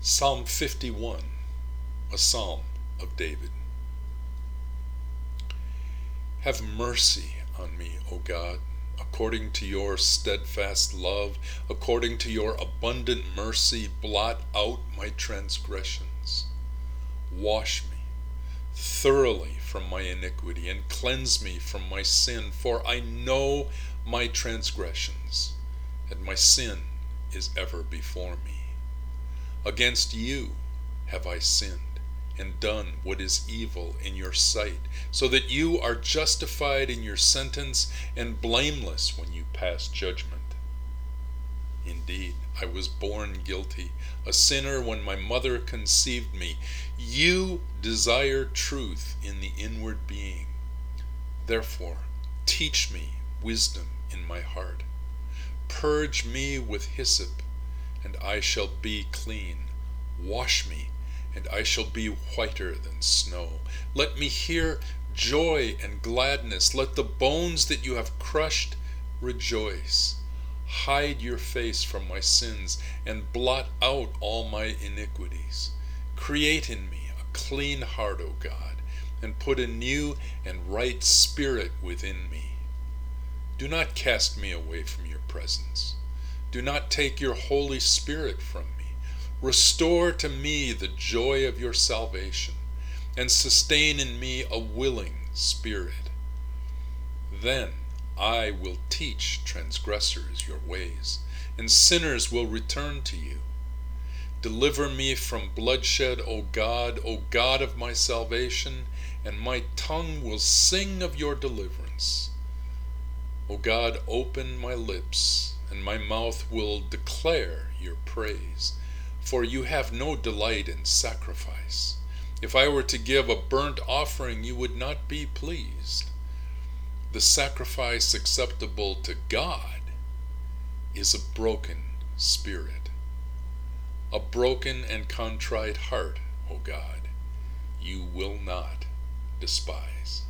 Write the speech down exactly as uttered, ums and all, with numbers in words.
Psalm fifty-one, a psalm of David. Have mercy on me, O God, according to your steadfast love, according to your abundant mercy, blot out my transgressions. Wash me thoroughly from my iniquity and cleanse me from my sin, for I know my transgressions, and my sin is ever before me. Against you have I sinned, and done what is evil in your sight, so that you are justified in your sentence, and blameless when you pass judgment. Indeed, I was born guilty, a sinner when my mother conceived me. You desire truth in the inward being. Therefore, teach me wisdom in my heart. Purge me with hyssop, and I shall be clean. Wash me, and I shall be whiter than snow. Let me hear joy and gladness. Let the bones that you have crushed rejoice. Hide your face from my sins, and blot out all my iniquities. Create in me a clean heart, O God, and put a new and right spirit within me. Do not cast me away from your presence. Do not take your Holy Spirit from me. Restore to me the joy of your salvation, and sustain in me a willing spirit. Then I will teach transgressors your ways, and sinners will return to you. Deliver me from bloodshed, O God, O God of my salvation, and my tongue will sing of your deliverance. O God, open my lips, and my mouth will declare your praise. For you have no delight in sacrifice. If I were to give a burnt offering, you would not be pleased. The sacrifice acceptable to God is a broken spirit, a broken and contrite heart, O God, you will not despise.